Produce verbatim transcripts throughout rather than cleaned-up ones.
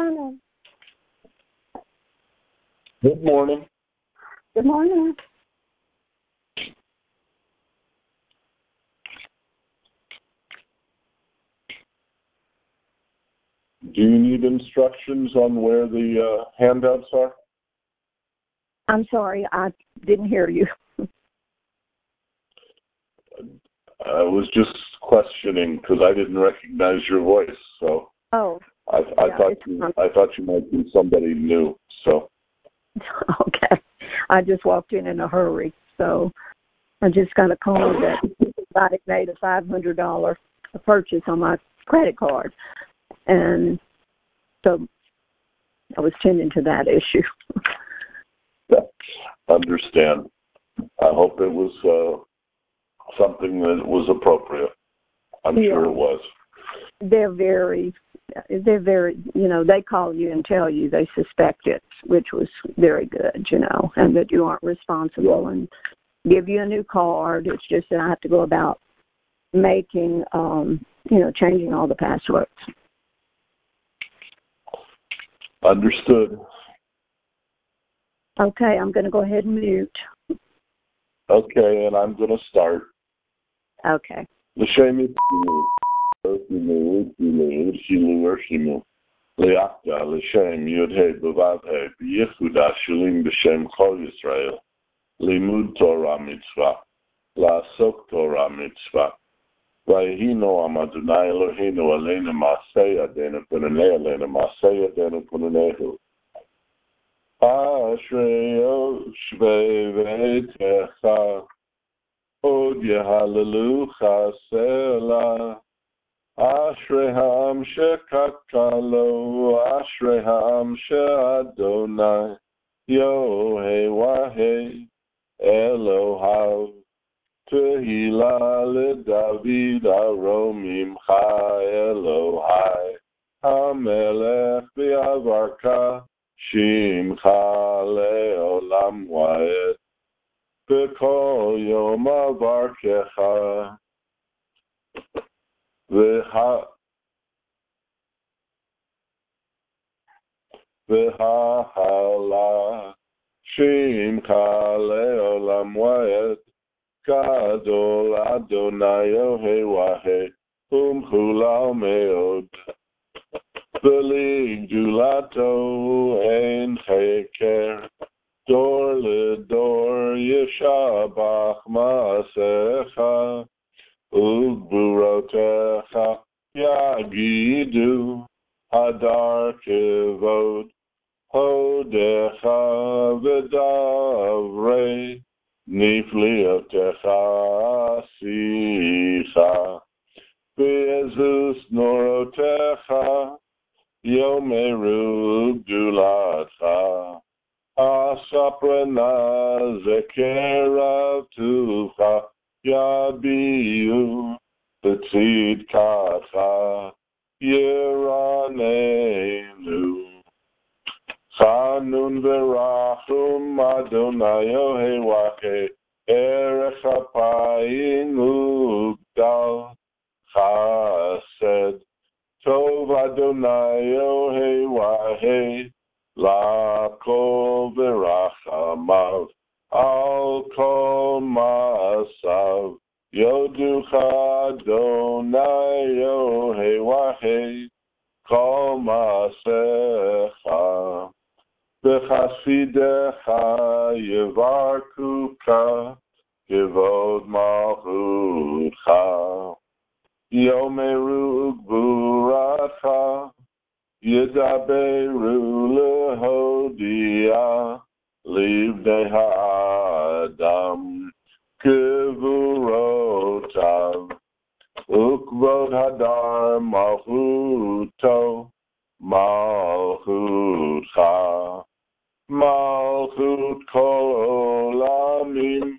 morning. Good morning. Good morning. Do you need instructions on where the uh, handouts are? I'm sorry, I didn't hear you. I was just questioning because I didn't recognize your voice, so Oh, I, I yeah, thought it's you, fine. I thought you might be somebody new. So Okay. I just walked in in a hurry, so I just got a call that somebody made a five hundred dollars purchase on my credit card, and so I was tending to that issue. understand. I hope it was uh, something that was appropriate. I'm Yeah. sure it was. They're very, they're very, you know, they call you and tell you they suspect it, which was very good, you know, and that you aren't responsible and give you a new card. It's just that I have to go about making, um, you know, changing all the passwords. Understood. Okay, I'm going to go ahead and mute. Okay, and I'm going to start. Okay. L'shem Yitzilu, Yitzilu, Yitzilu, Yitzilu, Yitzilu, Le'achta, L'shem Yud-He, B'Vav-He, B'Yehuda, Shulim, B'Shem Chol Yisrael, Limud Torah Mitzvah, La'asok Torah Mitzvah, Vayihino Am Adonai Eloheinu Aleinu Ma'aseh Yadenu Kununei Aleinu Ma'aseh Yadenu Kununehu. Ashrei Yoshvei Ve'etecha, Od Yehallelu Chasela, Ashrei Ha'am Shekakalo, Ashrei Ha'am She'adonai, Yohei Wahei, Elohav, Tehila LeDavid Aromimcha, Elohai, HaMelech V'Avarka, Shimcha Le'olam Wa'ed, B'kol Yom Avarkecha, V'ha V'ha Shimcha Le'olam Wa'ed, Gadol Adonai Yohei Wahei, Umchulal Meod, V'li Gulato Ein Cheker, Dor LeDor Yeshabach Ma'asecha, Ugburotecha Yagidu, Hadar Kevod, Hodecha V'davrei, Nifliotecha Sicha, Be'ezus Norotecha, Yomeru Gdulatcha, Asaprena Zekera Tucha, Yabiu, Betzid Kacha, Yeranenu. Chanun Verachum Adonai Yohei Wahei, Erech Apayim Ugdal Chased, Tov Adonai Yohei Wahei, L'kol Verachamav, Al Kol Maasav, Yoducha Adonai Yohei Wahei, Kol Maasecha. B'chasidecha yevarkuka, kivod malchutcha. Yomeru ugburatcha, yedaberu lehodia, livnei ha'adam, kivurotav. Ukvod hadar malchuto, malchutcha. Malchut kol olamim,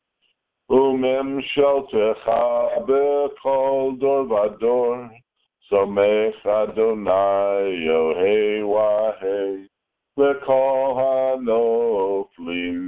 umemshaltecha b'kol dor vador, somech Adonai Yohei Wahei, l'kol hanoflim,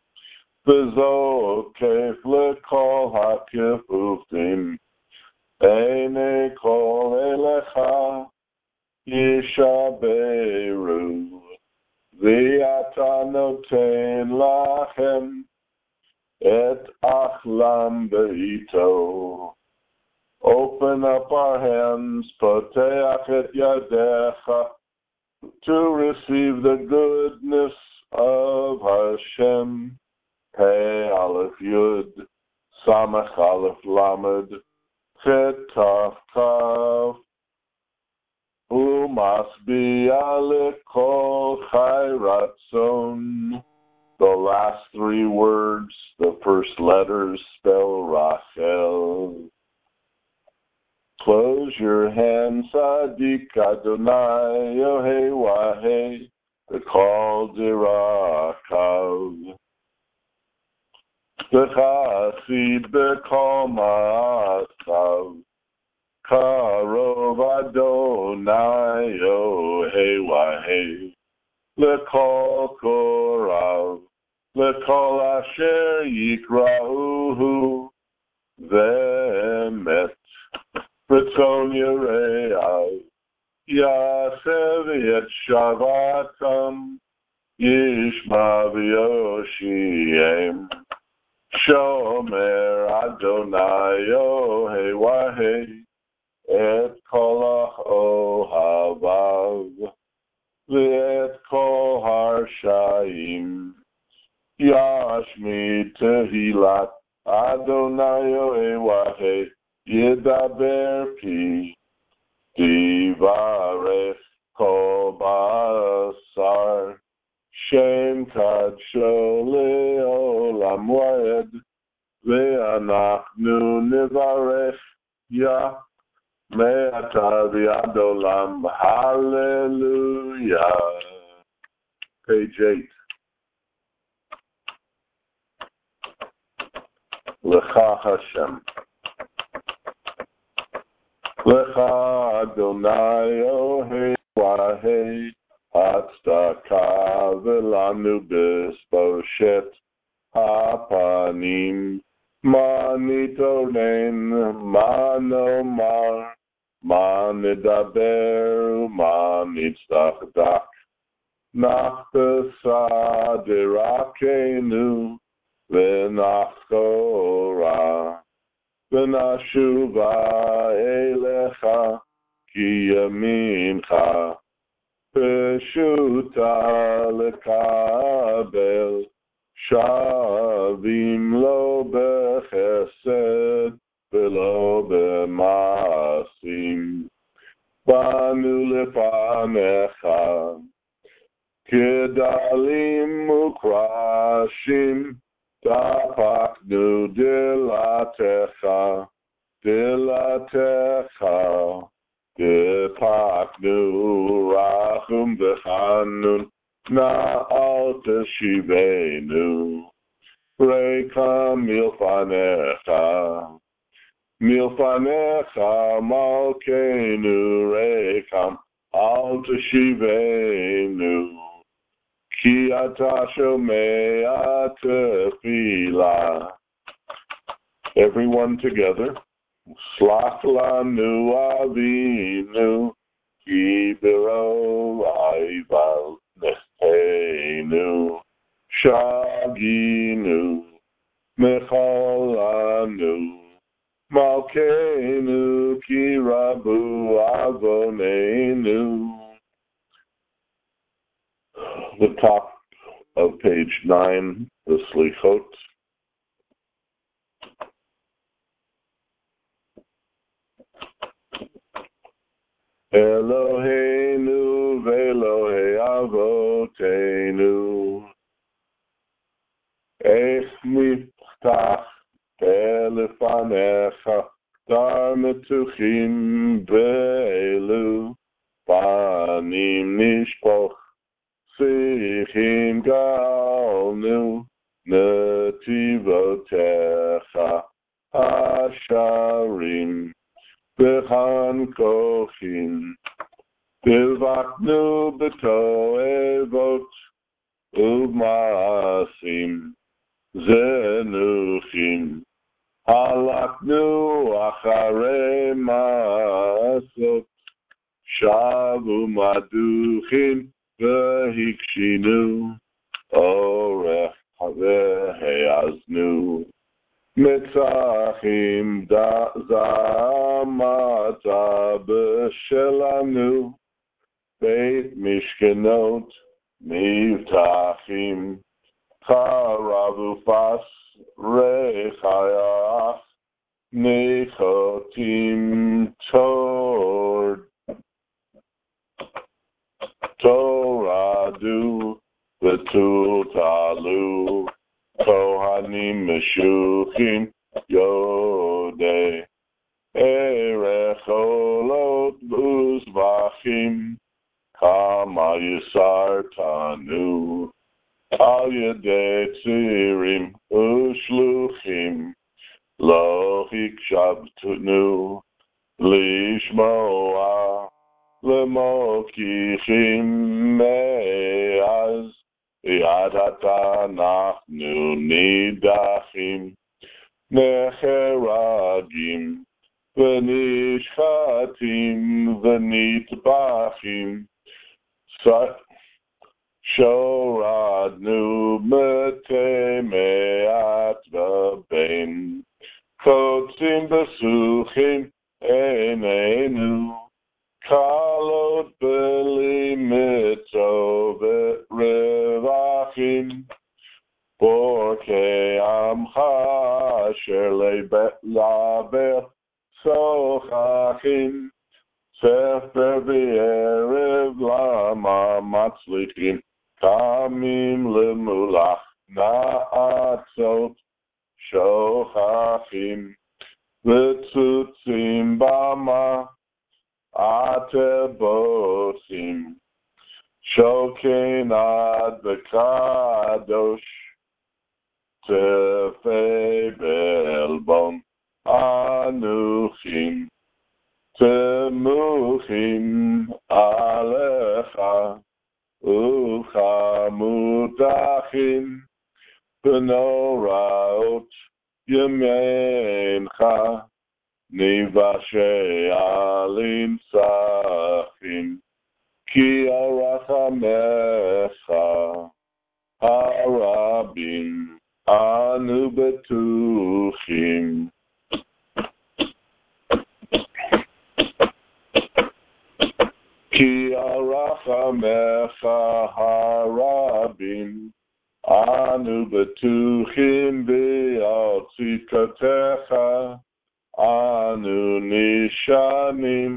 v'zokef l'kol hakefufim, einei kol elecha, Yishaberu, V'ata noten lachem, et achlam beito. Open up our hands, poteach et yadecha, to receive the goodness of Hashem. Pei Aleph Yud, Samach Aleph Lamed, Chet Taf Kaf, Umasbiya lekol chai ratzon. The last three words, the first letters spell Rachel. Close your hands, Sadik Adonai, Yohei Wahei, the call Dirakav. B'chachid b'kol ma'asav, Karov Adonai, Yohei Wahei, L'kol korav, L'kol asher yikra'uhu, Ve'emet, B'tzon Yere'av, Yasev et Shavatam, Yishma v'yoshiem, Shomer Adonai Yohei Wahei, et kolach ohavav, ve'et kol harshaim, Yashmi tehilat Adonai Yohei Wahei, Yedaber pi, Divarech kol basar, Shem kadsho le'olam waed, ve'anachnu nivarech Yah, me'ata v'ad olam, hallelujah. Page eight. Lecha Hashem. Lecha Adonai Yohei Wahei, Hatzdaka v'lanu b'sposhet hapanim, ma nitonen, ma nomar, ma nidaber, ma nitztachdak, nachbesa dirakenu, v'nachkora, v'nashuva elecha, ki yamincha, Peshuta lekabel, shavim lo bechesed, velo b'masim, banu lefanecha, kedalim ukrashim, dapaknu dilatecha, dilatecha, Depaknu rachum v'chanun, na'al teshivenu, rekam milfanecha, milfanecha malkeinu rekam, al teshivenu, ki ata shomea tefila. Everyone together. Slach lanu avinu, ki biro aival nesteinu, shaginu, mecholanu, malkeinu, ki rabu avonenu. The top of page nine, the Slichot. Eloheinu ve'Elohei avotenu, ech miftach elefanecha, dar metuchim be'elu, panim nishpoch, sichim galnu, netivotecha, hasharim, B'chan kochin, B'vaknu b'toevot, U'ma'asim, Zenuchim, Halaknu acharei ma'asot, שבו מדוכין והקשינו, אורך והאזנו. מצחים זמתה בשלנו, בית משכנות מבטחים, חרב ופס ריחייך, ניחותים תורד. תורדו ותותעלו, כהנים משוחים יודעי, ערך עולות וזבחים, כמה יסרתנו, על ידי צירים ושלוחים, לא הקשבתנו לשמוע, למוקיכים מאז, יד עתה אנחנו נידחים, נחרגים ונשחטים ונטבחים, שורדנו מתי מעט בבין, קוצים בסוכים עינינו, קלות בלימתו ורווחים, פורקי עמך אשר לבר שוחחים, ספר וערב למה מצליחים, קמים למולך נעצות שוכחים, וצוצים במה עטבותים, שוקן עד בקדוש, צפי בעלבון אנוכים, תמוכים עליך, וכמותחים בנוראות ימינך, נבשי על נצחים, כי הרחמך הרבים אנו בטוחים. כי הרחמך הרבים אנו בטוחים, ועל צדקתך אנו נשענים,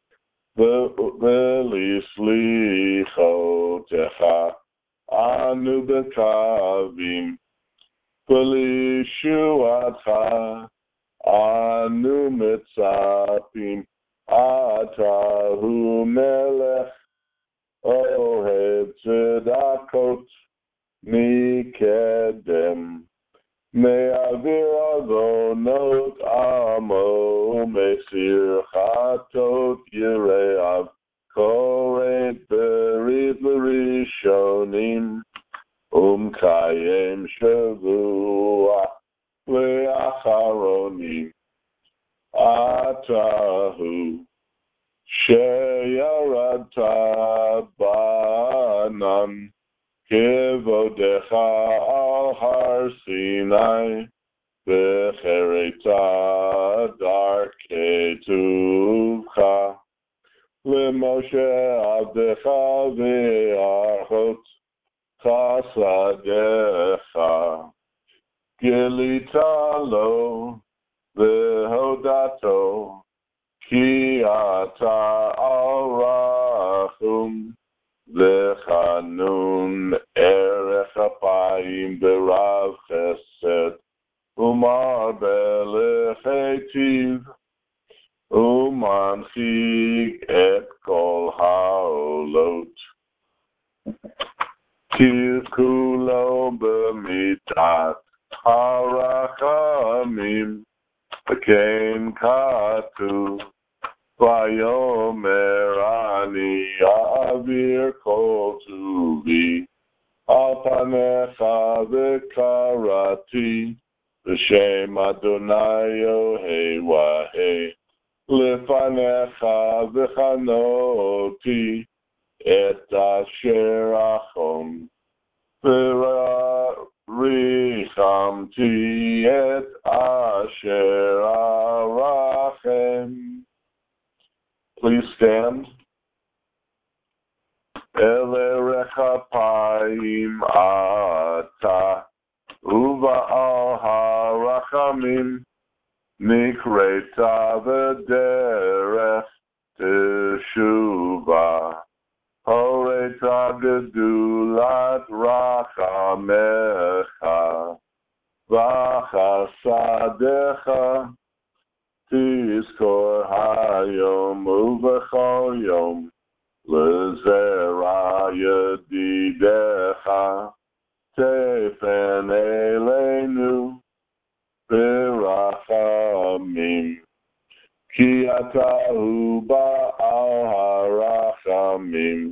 ולסליחותיך אנו מקווים, ולישועתך אנו מצפים. אתה הוא מלך אוהב צדקות מקדם, מעביר עוונות עמו, מסיר חטאות יראיו, כורת ברית לראשונים, ומקיים שבוע לאחרונים. אתה הוא שירדת בענן, כבודך על הר סיני, וחרית דרכי טובך, למשה עבדך והארחות חסדיך, גילית לו והודתו, כי אתה על רחום וחנון, ערך אפיים ברב חסד, ומרבה לחטיב, ומנחיק את כל העולות. תזכו לו במיתת הרחמים, וכן כתוב, ויאמר אני אעביר כל טובי על פניך, וקראתי בשם אדוני אלוהי, לפניך וחנותי את אשר אחום, וריחמתי את אשר ארחם. Please stand. אליך פיים אתה, ובעל הרחמים, נקראת בדרך תשובה. הורית גדולת רחמך, וחסדך תזכור היום ובכל יום, לזרע ידידך, תפן אלינו ברחמים. כי אתה הוא בעל הרחמים,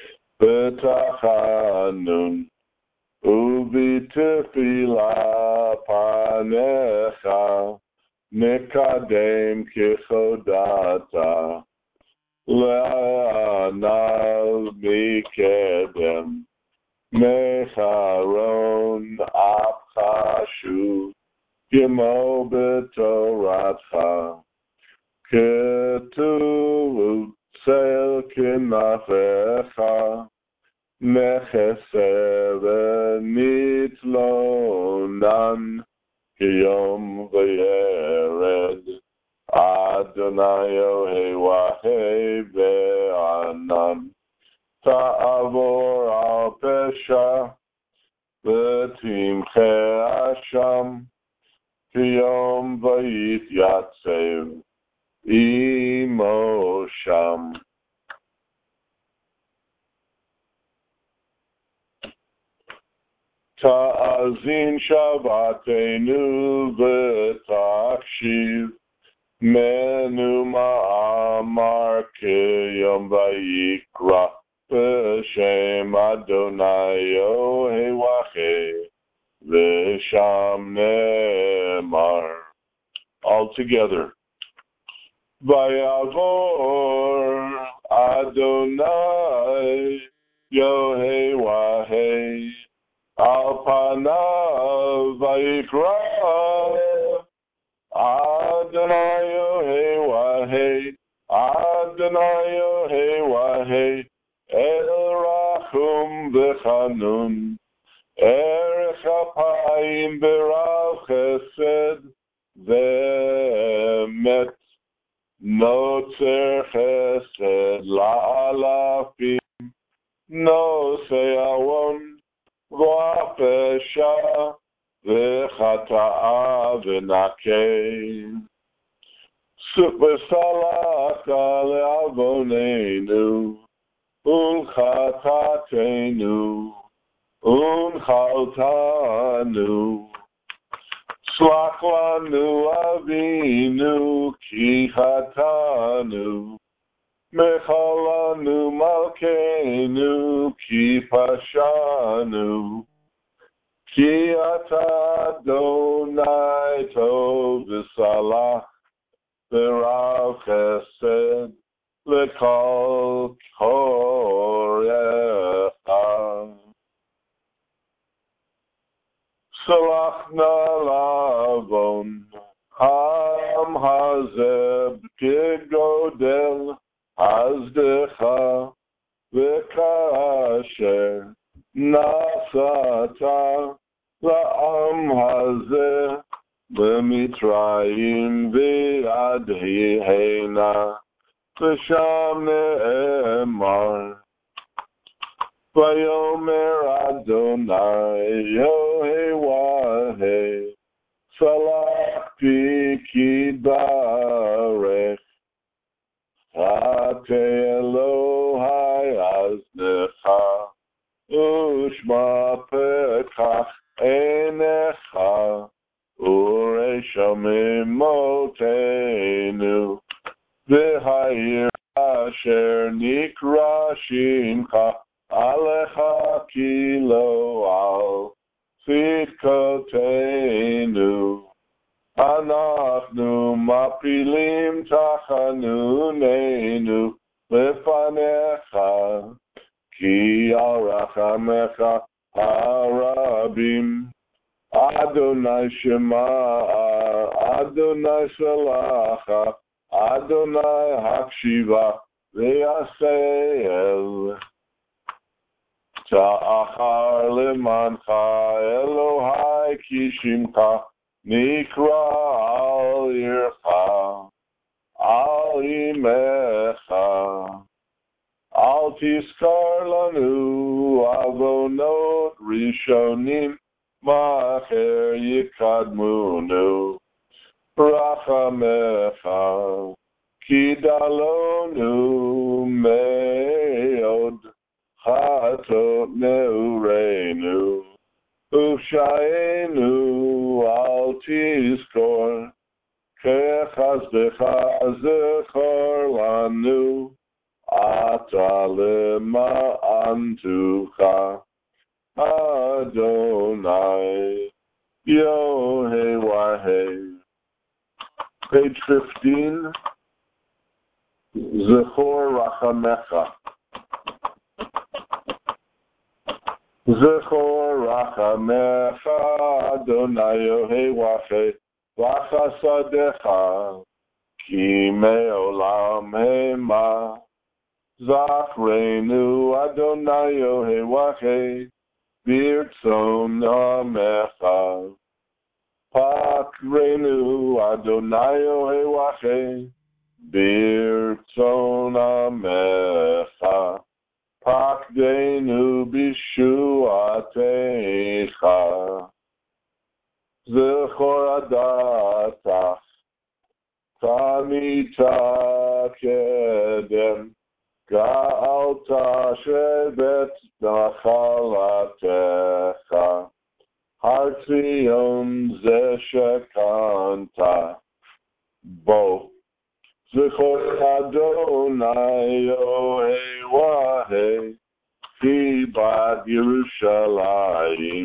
בתחנון ובתפילה פניך, נקדם כחודת, לענל מקדם, מחרון אפך שוב, כמו בתורתך. כתוב צל כנפיך, נכסה ונתלונן, כיום וירד. אדוני אלוהי וענן, תעבור על פשע ותמחה אשם, כיום ויתייצב עמו שם. תאזין שבתנו ותקשיב, מנו מאמר כיום ויקרא, בשם אדוני אלוהי, ושם נאמר. All together. ויעבור אדוני אלוהי על פניו ויקרא, Adonai Yehovah, Adonai Yehovah, El Rachum v'Chanun, Erech Apayim b'Rav Chesed v'Emet, Notzer Chesed la'alafim, Nosei Avon v'Apesha, וחטאה ונקה, וסלח לעווננו ולחטאתנו ונחלתנו. סלח לנו אבינו כי חטאנו, מחל לנו מלכנו כי פשענו. כי אתה אדוני טוב וסלח, ורב חסד לכל קוראיך. סלח נא לעוון העם הזה כגודל חסדך, וכאשר נסעת לעם הזה במצרים ועד הנה, ושם נאמר, ויאמר אדוני אלוהי, סלחתי כי ברך, חטא אלוהי אזנך, ושמע פתח עיניך, וראה שממותנו, והעיר אשר נקרא שמך עליך כי לא על צדקותינו. אנחנו מפילים תחנוננו לפניך, כי על רחמך הרבים. אדוני שמע, אדוני סלחה, אדוני הקשיבה ויעשל. תאחר למענך אלוהי כי שמך נקרא על עירך, על אמך. אל תזכר לנו עוונות ראשונים, מאחר יקדמונו. רחמך כי דלונו מאוד, חטאות נעורינו. ופשענו אל תזכור, כחסדך זכור לנו. אתה למען תוכה, Adonai, Yohei. Page fifteen, Zechor Rachamecha. Zechor Rachamecha, Adonai Yohei Wachei, Vachasadecha, Ki me'olam hema. Zachrenu Adonai Yohei Wachei, Birtzon Amecha. Pakrenu Adonai Yohei Wachei, Birtzon Amecha. Pakdenu Bishuatecha. Zechor Adatach, Tamita Kedem, Ga'alta Shebet Nachalatecha, Har Tzion Zeshekanta, Bo. Zechor Adonai Yohei Wahei, Ki Bad Yerushalayim,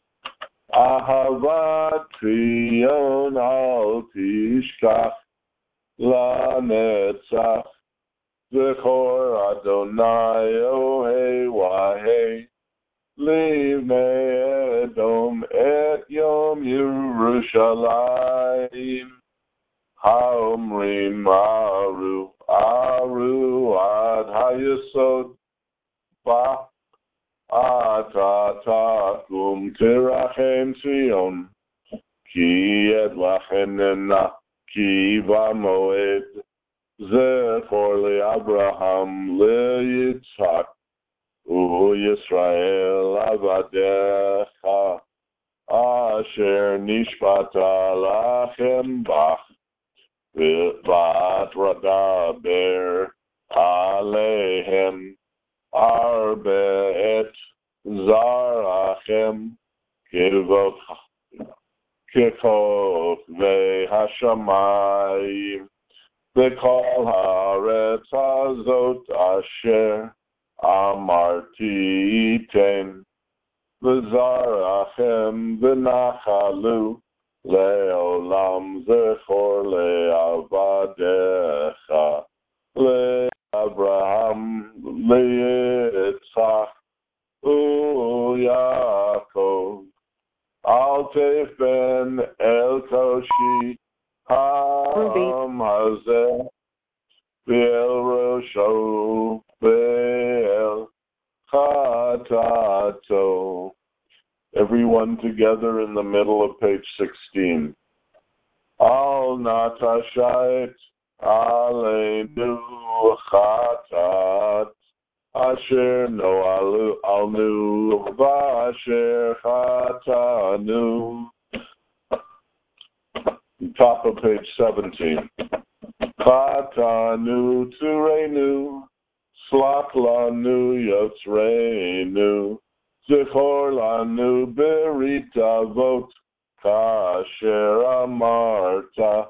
Ahavat Tzion Al Tishkach, LaNetzach. Zechor Adonai Yohei Wahei, Livnei Edom et Yom Yerushalayim. Haomrim Aru, Aru Ad Hayesod, Ba Atatakum Tirachem Tzion, Ki Ed Lachenena, Ki Vamoed. Zechor leAbraham leYitzhak uYisrael avadecha, asher nishbata lachem bach, v'vat radaber alehem arbeit zarachem kivot ve'hashamayim. V'kol haaretz hazot asher amarti iten, v'zarachem v'nachalu le'olam. Zechor le'avadecha, le'Abraham le'Yitzchak u'Yakov. Al tef ben el koshi Ham hazeh Be'el Rosho Be'el Chatato. Everyone together in the middle of page sixteen. Al natashait aleinu chatat, asher no alnu v'asher chatanu. Top of page seventeen. Chatanu turenu, slach lanu yotzreinu, zichor lanu berit avot, kasher amarta,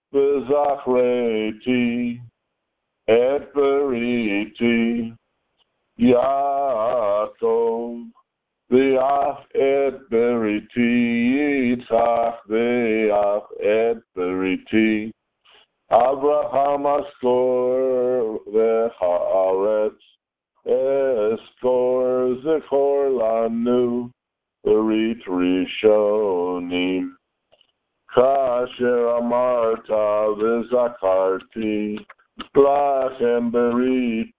v'zachreti et beriti, Yaakov. Ve'ach et beriti yitzchak ve'ach et beriti Abraham askor ve'haaretz eskor zechor lanu berit rishonim kasher amarta v'zakarti lachem berit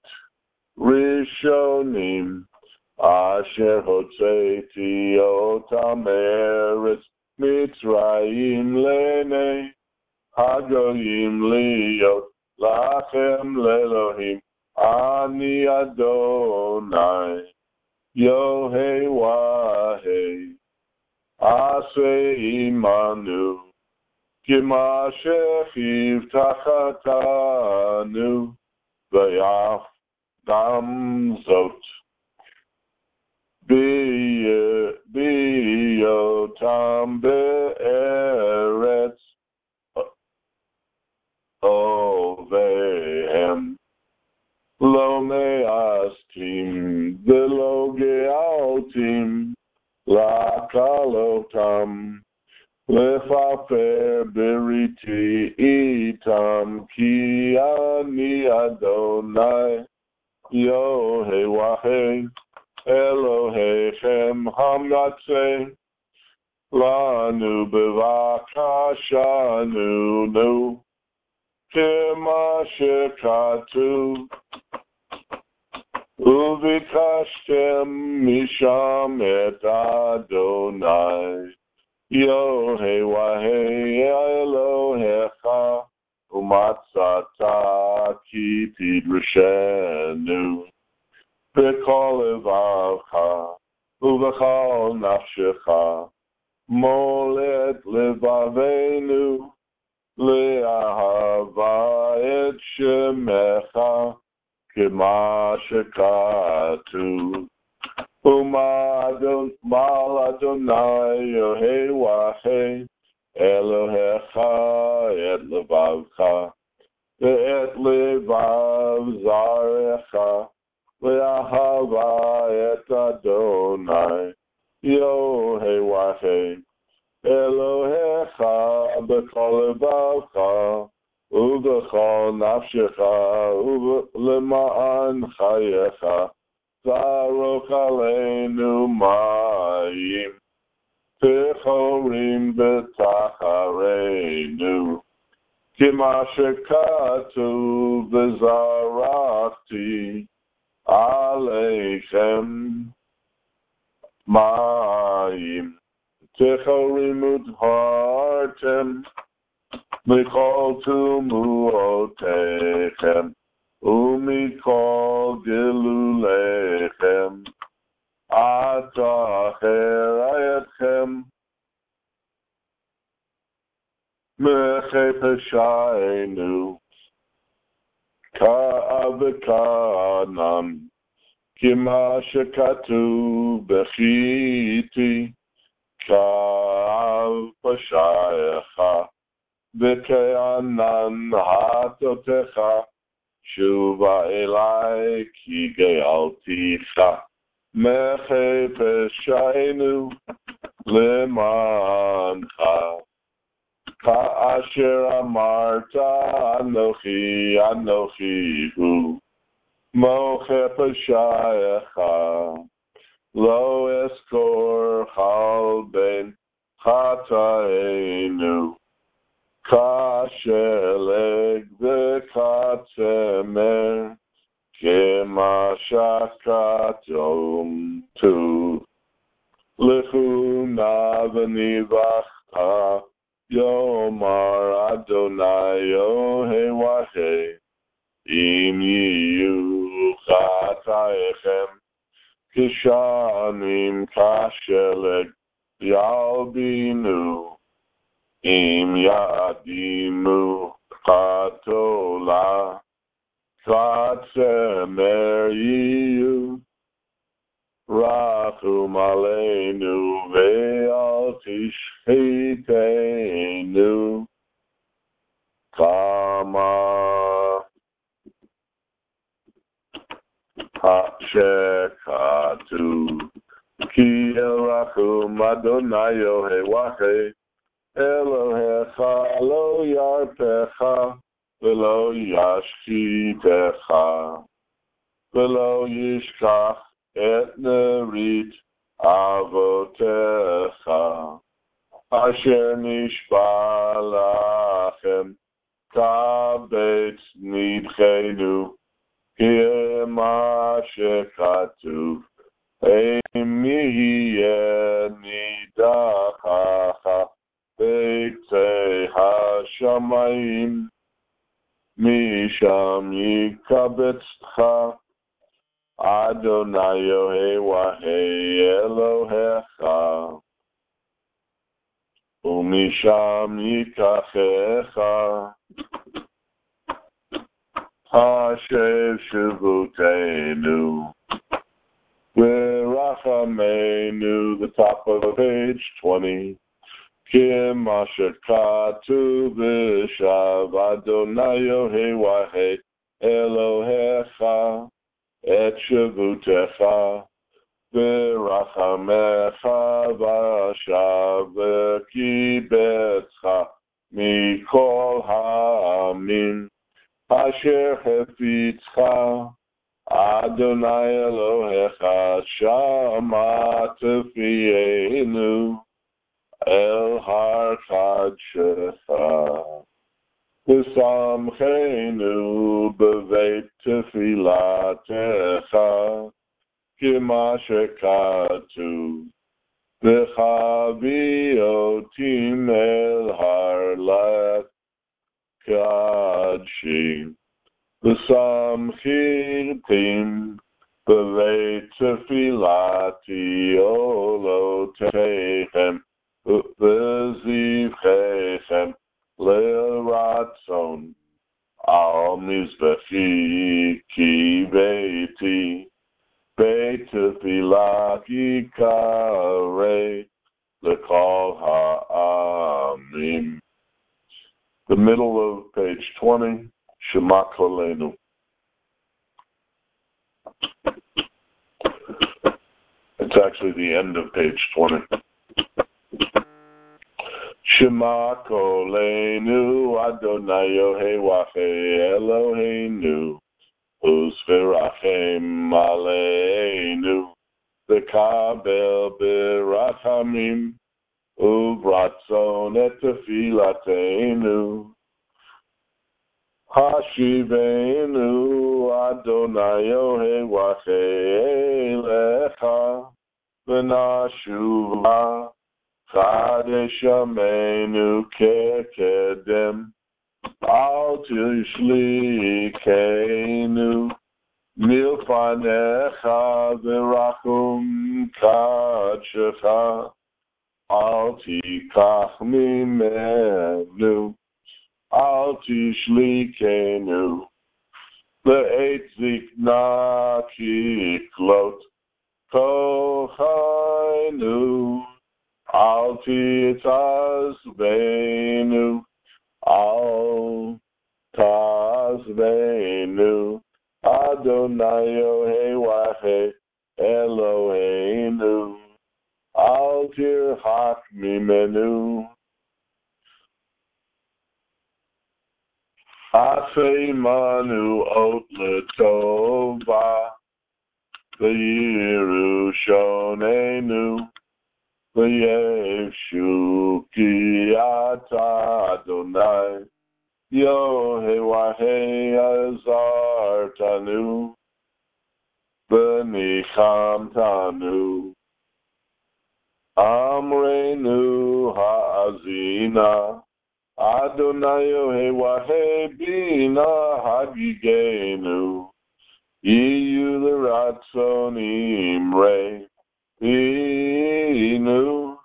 rishonim asher hotzeti otam eretz mitzrayim lenei Hagoyim liyot lachem lelohim ani Adonai Yohei wahei aseh imanu kima shechiv tachatanu v'yaf dam zot biyotam be'eretz Ovehem lo me'astim velo ge'altim lakalotam lefafer beriti itam ki ani Adonai Yohei wahei Elohechem hamnatzeh lanu bevakashanu nu Kema shekatu uvikashtem misham et Adonai Yohei wahei Elohecha umatzata ki tidrashenu b'kol levavcha uv'chol nafshecha molet levavenu Le'ahava et shemecha kema shekatu Uma Adonai Yohei wahei Elohecha et levavcha ve'et levav zarecha le'ahava et Adonai Yohei wahei Elohecha b'kol levavcha u'b'chol nafshecha u'lema'an chayecha zarok aleinu mayim techorim b'tachareinu kima shekatuv v'zarachti aleichem mayim Techorim udhartem mikol tumuotechem umikol gilulechem atacher ayetchem mechepeshainu ka'avekanan kima shekatu bechiti Kav pashayecha v'ke'anan hatotecha shuva elai ki ge'alticha mechepeshainu lemancha ka'asher amarta anochi anochi hu mochepeshayecha Lo eskor chal ben chataenu kasheleg v'katzemer kema shakatom tu lechuna v'nivachta yomar Adonai Yohei wahei im yiyu chataechem Kishanim kasheleg yalbinu im yadimu katola katsemer yiyu rachum aleinu ve'al tishchiteinu kama Shekatu Ki el rachum Adonai Yehowahe Elohecha lo yarpecha velo yashchitecha velo yishkach et nerit avotecha asher nishba lachem kabet nidchenu k'ma shekatuv emi nidachacha Beitei Hashamayim Misham Yikabetzcha Adonai Yehowahe Elohecha Umisham Yikachecha Hashev Shavutenu V'Rachamenu, the top of page twenty. Kim asher katuv b'shav Adonai Yehowahe Elohecha et shavutecha v'rachamecha v'ashav v'kibetcha mikol ha'amin asher hefitzcha Adonai Elohecha shama tefienu El har kadshecha V'samchenu b'veit tefilatecha K'ma shekatuv V'chaviotim el har lakadshim V'samchitim b'veit tefilati olotechem V'zivchechem le'ratzon al mizbechi ki beiti beit tefilat yikareh lekol ha'amim. The middle of page twenty, Shema Kolenu. It's actually the end of page twenty. Shema Kolenu Adonai Yehowahe Eloheinu Usvirachem Aleinu V'kabel B'rachamim Uvratzon et tefilateinu Hashivenu Adonai Yehowahe Elecha V'nashuva Chadeshamenu kekedem Al tishlikenu Milfanecha v'rachum kadshecha Al tikach mimenu Al tishlikenu Le'et zikna kiklot Kochainu Al tazvenu, al tazvenu, Adonai Yehowahe Eloheinu, al tirhak mimenu. Afeimanu ot letova, v'yiru shonenu. V'yevshu ki ata Adonai Yehowahe azartanu v'nichamtanu Amreinu ha'azina Adonai Yehowahe bina hagigenu Yiyu l'ratzon imrei Inu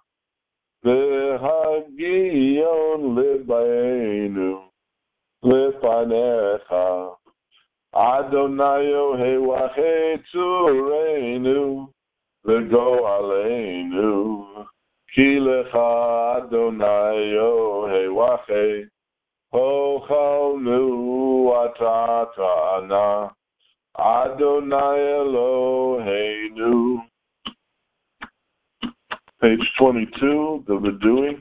v'hagion libayenu lefanecha Adonai Yehowahe tzureinu v'go aleinu ki lecha Adonai Yehowahe hochalnu atatana Adonai Eloheinu Page twenty-two, the Vidui.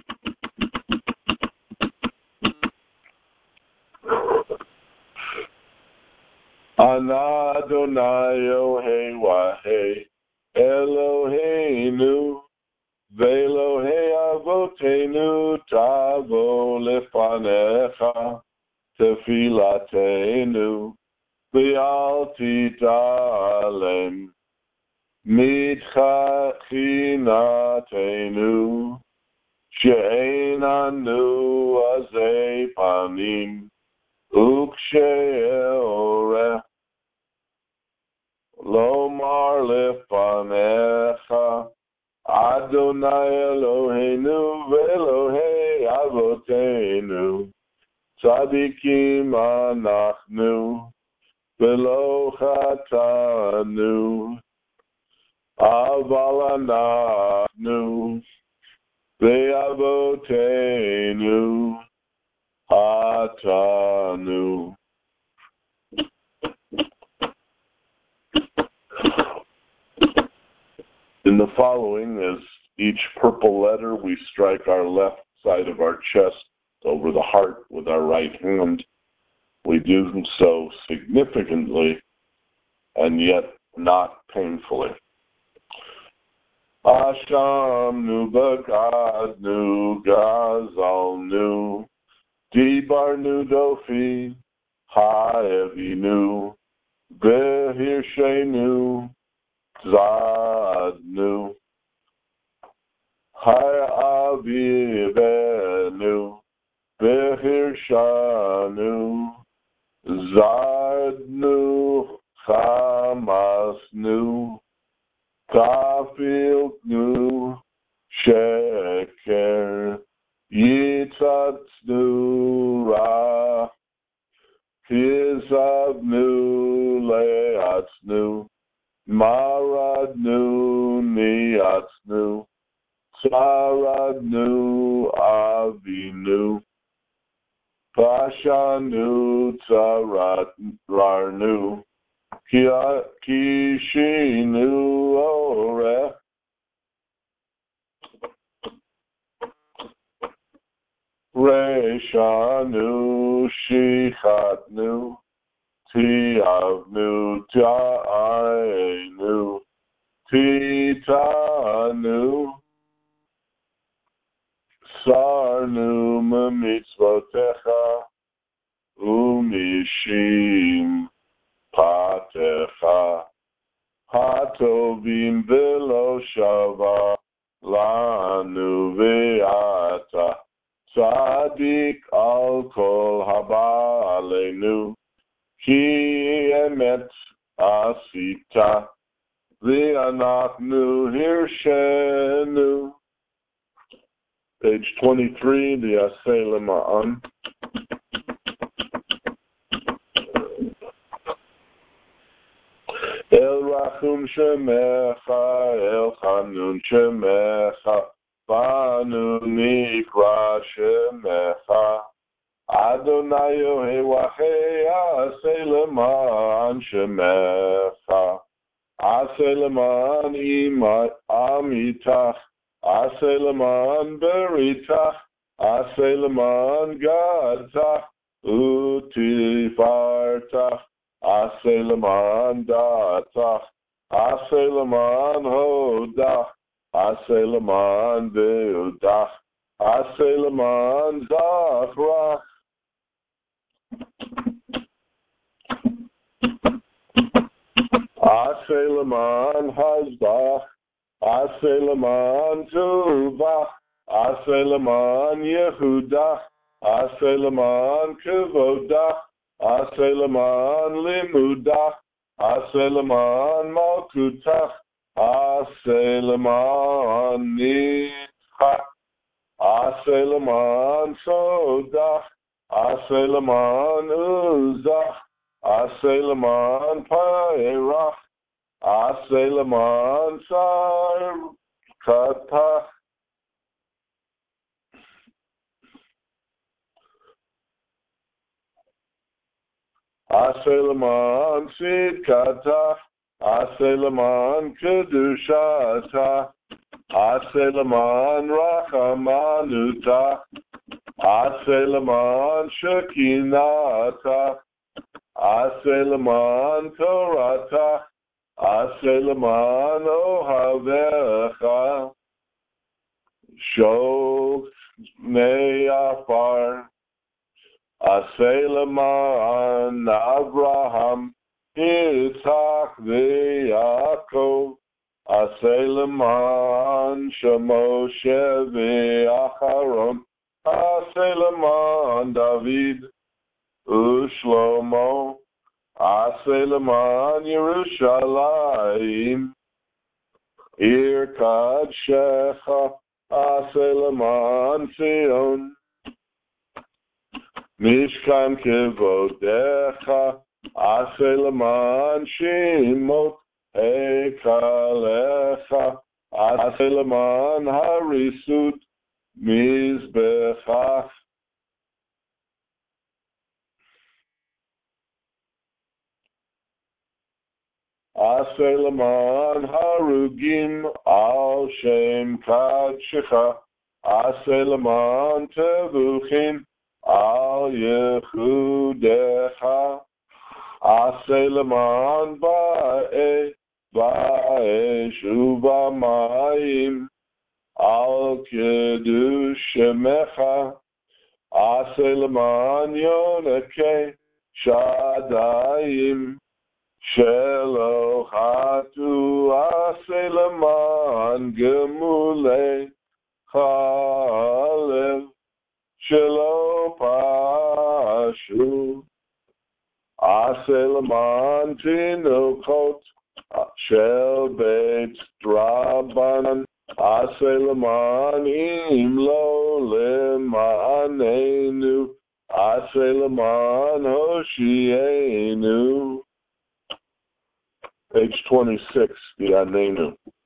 Ana Adonai Elohei Wahei Eloheinu Ve'Elohei Avotenu Tavo Lefanecha Tefilatenu Ve'al Titalem Mitchachinatenu She'ein anu azei panim Ukshe'oreh Lomar lefanecha Adonai Eloheinu ve'Elohei avotenu Tzadikim anachnu ve'lo chatanu Aval anachnu ve'avotenu hatanu. In the following, as each purple letter, we strike our left side of our chest over the heart with our right hand. We do so significantly and yet not painfully. Ashamnu bagadnu gazalnu dibarnu dofi ha'evinu behirshenu Zadnu Ha'avivenu Behirshanu Zadnu Chamasnu Kafilnu Sheker Yitzatznu Ra Kizavnu Leatznu Maradnu niatznu, saradnu avinu, pashanu tzaratlarnu, kishinu oreh, reshanu shichatnu, Tiavnu ta'ainu, titanu, sarnu mitzvotecha, umishim patecha, hatovim velo shava, lanu ve'ata, tzadik al kol haba aleinu, Ki emet asita v'anachnu hirshenu. Page twenty-three, the Aseh Lema'an. El Rachum Shemecha, El Chanun Shemecha, Banu Nikra Shemecha. Adonai Yohei Wahei Aseh Leman Shemecha Aseh Leman Amitach Aseh Leman Beritach Aseh Leman Gadtach Utifartach Aseh Leman Datach Aseh Leman Hodach Aseh Leman Beudach Aseh Leman Zachrach Aseh Leman Hazbach, Aseh Leman Tuvach, Aseh Leman Yehudach, Aseh Leman Kevodach, Aseh Leman Limudach, Aseh Leman Malkutach, Aseh Leman Nitzchach, Aseh Leman Sodach, Aseh Leman Uzach, Aseh Leman Pairach, Aseh Leman Sarkatach, Aseh Leman Sidkatach, Aseh Leman Kedushatach, Aselaman Rachamanuta, Aselaman Shekinata, Aselaman Torata, Aselaman Ohavecha, Shok Me'afar, Aselaman Abraham, Yitzhak ve'Yaakov, Aselaman Shemoshe ve'Acharon, Aselaman David u'Shlomo, Aselaman Yerushalayim, Ir Kadshecha, Aselaman Zion, Mishkan Kevodecha, Aselaman Shemot Ekalecha, Aselaman Harisut Mizbechach, Aselaman Harugim Al Shem Kadshecha, Aselaman Tevuchim Al Yehudecha, Aselaman Ba'e Ba'esh U'Bamayim Al Kiddush Shemecha, Aselaman Yonekei Shadayim Shelohatu, Aselaman Gemulei Chalev Shelo Pashu, Aselaman Tinukot Shel Beit Drabanan, Aselaman Imlo Lemanenu, Aselaman Hoshienu. Page twenty-six, the Anenu.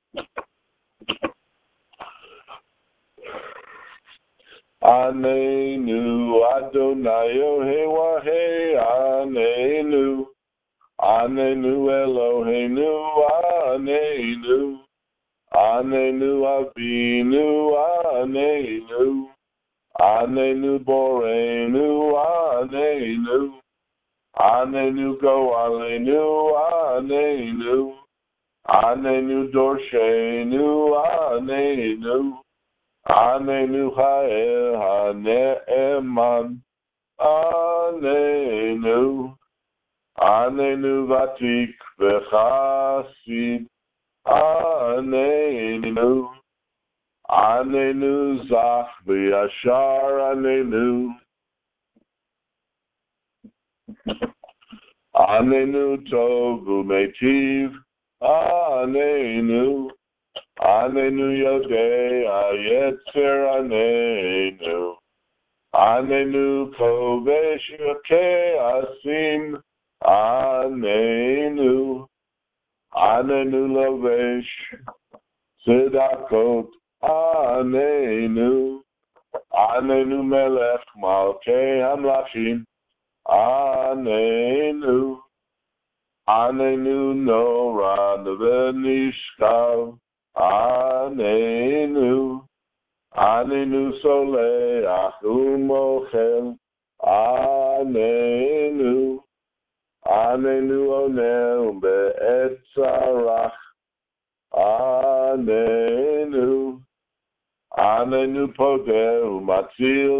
Anenu Adonai Yohewahe, Anenu, Anenu Eloheinu, Anenu, Anenu Avinu, Anenu, Anenu Borenu, Anenu, Anenu Goalenu, Anenu, Anenu Dorshenu, Anenu, Anenu Ha'el HaNe'eman, Anenu, Anenu Vatik V'Chasid, Anenu, Anenu Zach V'Yashar, Anenu, Anenu Tov U'Meitiv, Anenu, Anenu Yodei Ayetzer, Anenu, Anenu Kovesh Yokei Asim, Anenu, Anenu Lovesh Tzedakot, Anenu, Anenu Melech Malkei Hamlachim, Anenu, Anenu Nora Nevenishkav, Anenu, Anenu Soleach U'Mochel, Anenu, Anenu Onel Be'et Tzarach, Anenu, Anenu Poder U'Matzil,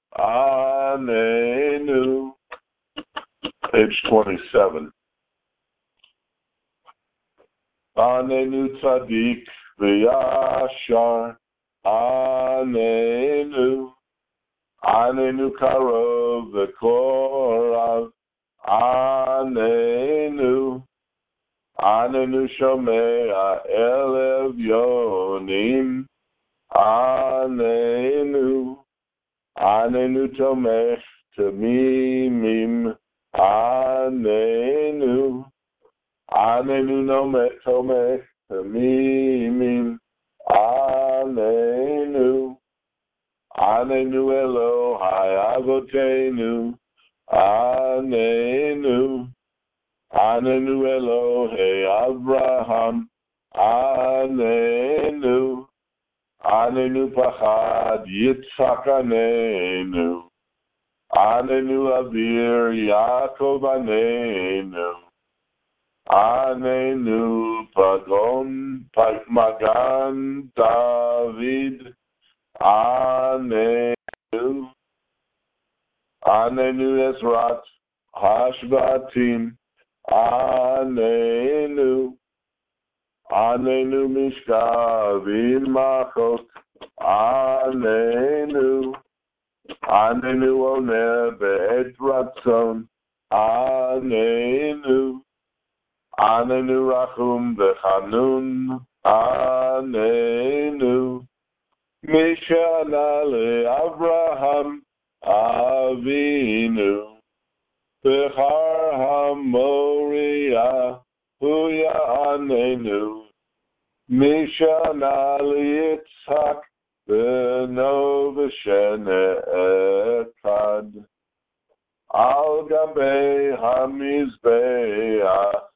Anenu. Page twenty-seven. Anenu Tzadik V'Yashar, Anenu, Anenu Karov V'Korav, Anenu, Anenu Shomea Elev Yonim, Anenu, Anenu Tomech Temimim, Anenu, Anenu Nomech Tomech Temimim, Anenu, Anenu Elohai Avotenu, Anenu, Anenu Elohei Abraham, Anenu, Anenu pachad Yitzchak anenu. Anenu avir Yaakov anenu. Anenu pagon magan David. Anenu. Anenu Ezrat Hashvatim. Anenu. Anenu Mishkavim Machot. Anenu. Anenu Oner Be'et Ratzon. Anenu. Anenu Rachum Bechanun. Anenu. Mishana LeAvraham Avinu. Bechar HaMoriah. Huya Anenu. Mishana LeYitzhak. Beno V'Shene Echad. Al Gabei HaMizbeach.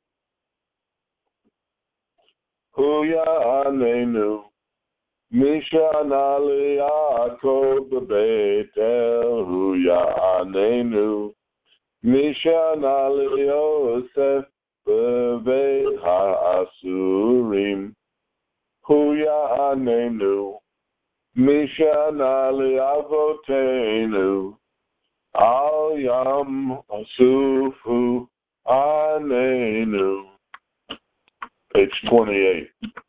Huya Anenu. Mishana LeYaakov B'Beit-El. Huya Anenu. Mishana LeYosef B'Beit HaAsurim. Huya Anenu. Mishana LeAvotenu. Al Yam Asufu Anenu. Page twenty-eight.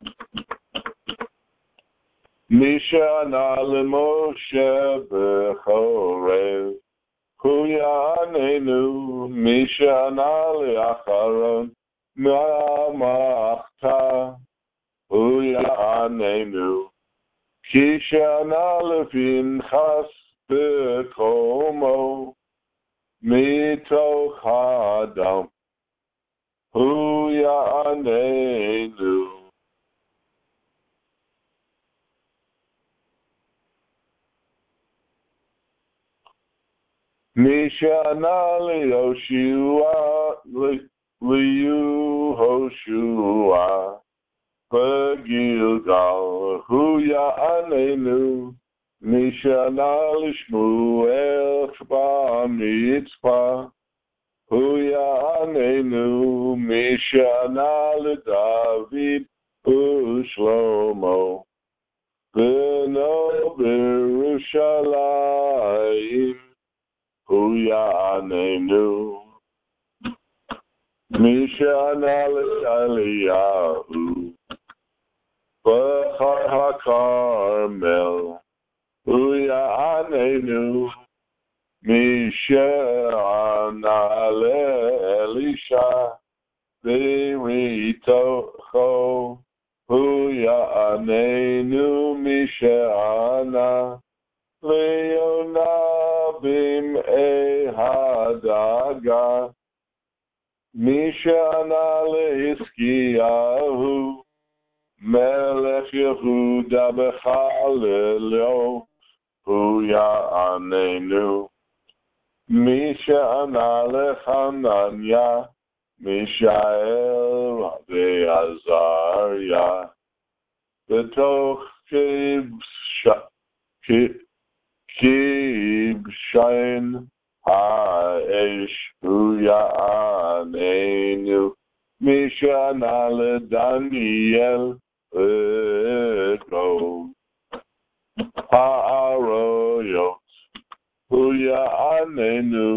Mishana LeMoshe B'Chorev. Huya Anenu. Mishana LeAcharon Ma'amachta. Huya Anenu. Kishana LePinchas B'Komo. Mitoch Adam. Huya Anenu. Mishana LeYoshua LeYuhoshua B'Gilgal. Huya Anenu. Mishana LeShmuel B'Mitzpah. Huya Anenu. Mishana LeDavid Ushlomo. B'no B'Yerushalayim. Huya Anenu. Mishana LeEliyahu. B'char HaKarmel. Huya Anenu. Mishana LeElisha. B'ritocho. Huya Anenu. Mishana LeYona Bim'ehadaga. Mishana LeHizkiyahu. Melech Yehuda B'Chalelo. Huya Anenu. Mishana LeChananya. Mishael Ve'Azariah. B'toch Kibshain Ha'esh. Huya Anenu. Mishana LeDaniel Ego. Ha'aroyot. Huya Anenu.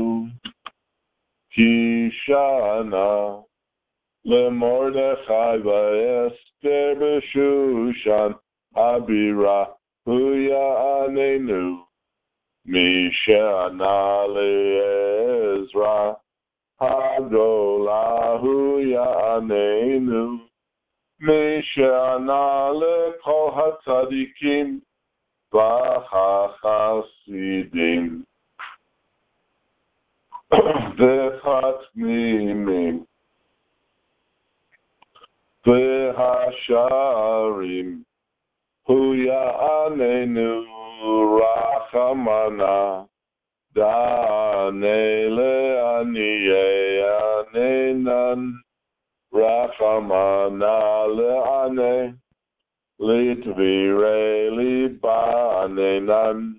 Kishana LeMordechai V'Esther B'Shushan Abira. Huya Anenu. Mishana LeEzra Hagola. Huya Anenu. Mishana LeKol HaTzadikim V'Chachasidim. V'Chatmimim. V'Hasharim. Huya Anenu. Rachamana. Da'ane le'aniyeh anenan. Rachamana le'ane. litvire libanenan.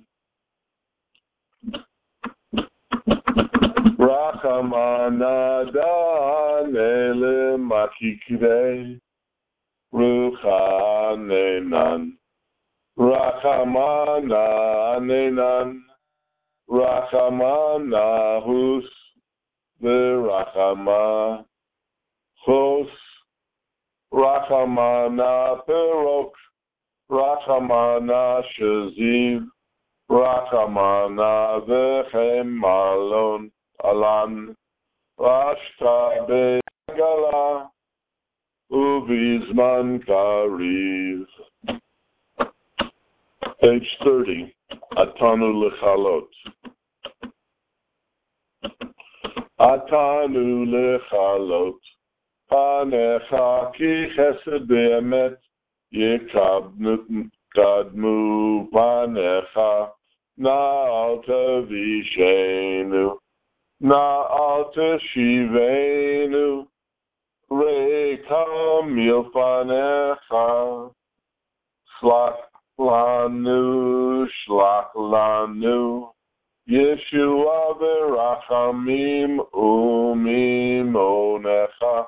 Rachamana dane lemakikre, ruchanenan. Rachamana nenan, Rachamana hus, Virachama chos, Rachamana perok, Rachamana shaziv, Rachamana vechem malon alan, Rashta begala, uvizman kariv. Page thirty, Atanu lechalot. Atanu lechalot, panecha ki chesed be'emet, yekabnu kadmu panecha, na'al tevishenu, na'al teshivenu, re'kam milpanecha, slach lanu, shlach lanu, Yeshua v'rachamim umimonecha,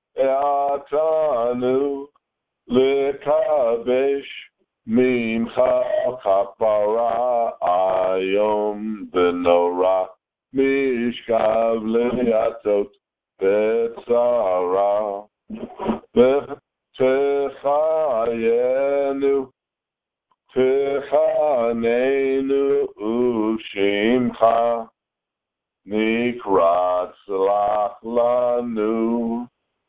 e'atanu lekabesh mimcha kapara ayom v'nora, mishkav le'yatot betzara, v'techayenu Techanenu ushimcha nikrat slach lanu.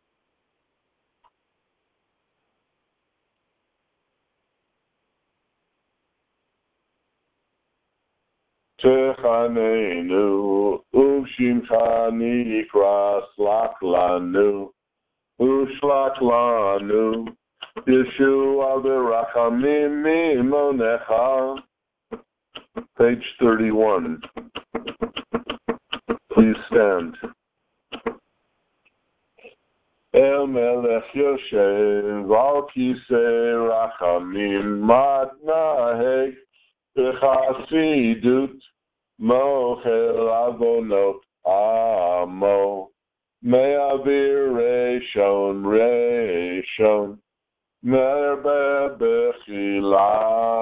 Techanenu ushimcha nikrat slach lanu. Ushlach lanu. Yeshua v'rachamim mimonecha. Page thirty-one. Please stand. El melech yoshev al kisei rachamim matnaheg b'chasidut mochel avonot amo me'avir reshon reshon Merbe bechila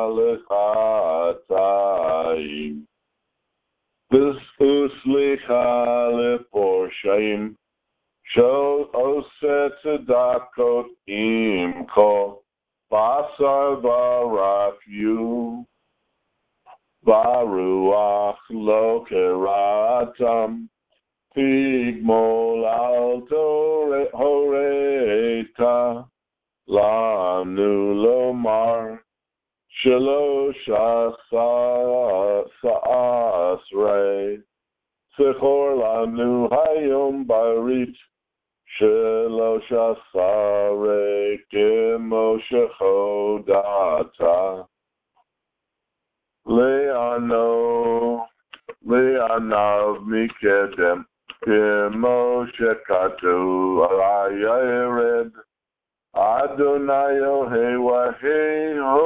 lechatayim, v'uslicha leporshaim, shol oset tzedakot imko, basar v'rafyu, v'ruach lo keratam, tigmol al horeta, Lanu lomar shalosh asasrei sechor lanu hayom barit shalosh asarei kemo shechodata leano leanav mikedem kemo shekatu alayared Adonai Yohei Wahei Ho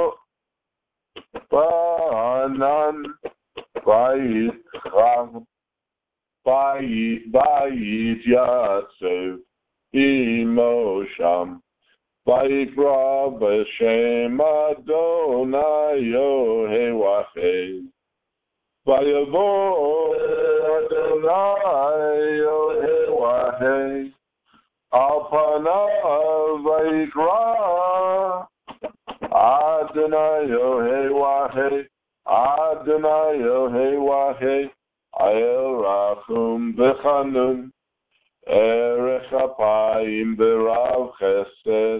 Ba'anan Bayit Cham Bayit Bayit Yatsev Imo Sham Vayikra B'Shem Adonai Yohei Wahei Vayavo Adonai Yohei Wahei Al panav vayikra Adonai Yohei Wahei Adonai Yohei Wahei Ayel Rachum B'Chanun Erech Apayim B'Rav Chesed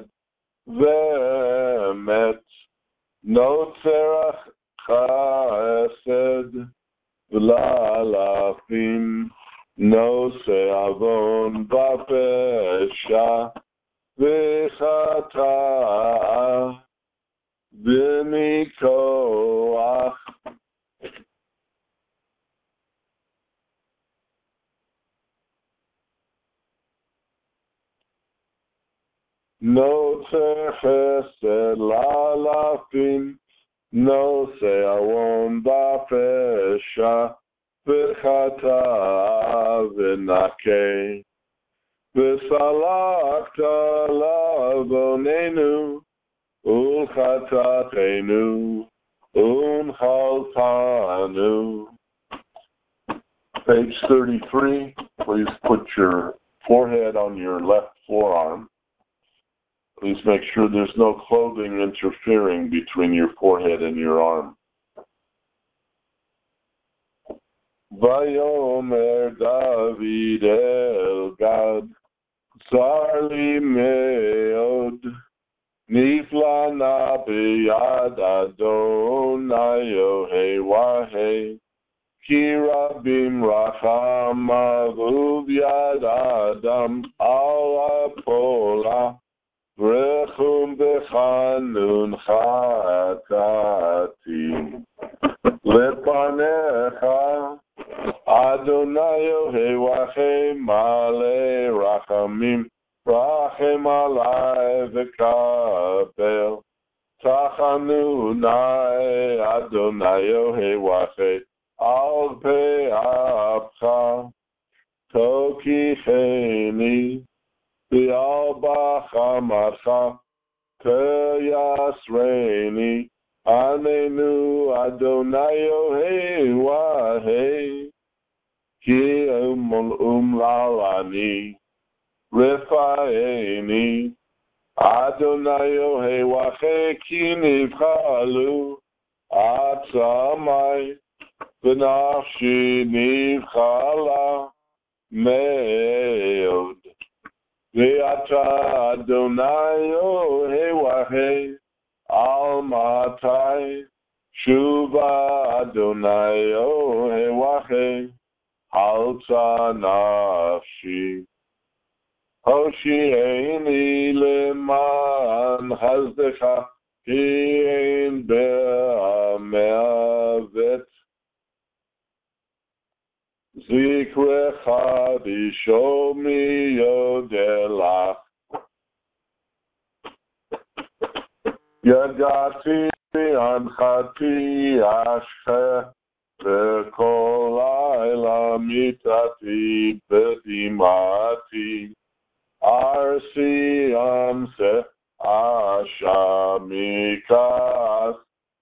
V'Emet Notzerach Chesed V'Lalafim No se avon bapesha v'chata v'mikoach. Notzer chesed lalafim, Nosei alon ba'pesha, V'chata v'nakei, V'salakta lavonenu, U'chatatenu, U'nchaltanu. Page thirty-three, please put your forehead on your left forearm. Please make sure there's no clothing interfering between your forehead and your arm. Vayomer David el Gad, Zar li meod, Nifla na b'yad Adonai Yohei Wahei, Ki rabim rachamavu b'yad Adam al apola, Rechum bechanun chatati, Lepanecha, Adonai Yohei Wahei Malei Rachamim, Rachem alai v'kabel, Tachanunai Adonai Yohei Wahei, Al pe'apcha, Tokicheni, V'al b'chamarcha, K'yasreini, Anenu Adonai Yohei Wahei, Ki umlalani, Refaeni, Adonai Yohei Wahei, Ki nivchalu, Atzamai, V'nafshi nivchala, Meod. Ve'ata Adonai Yohei Wahei, Al matai, Shuva Adonai Yohei Wahei, Halta nafshi. Hoshi'eni leman chazdecha, Ki ein be'amevet. Zikrecha dishomi yodelach. Yadati anchati ashche, V'kol layla mitati b'dimati, Arsi amse ashamikas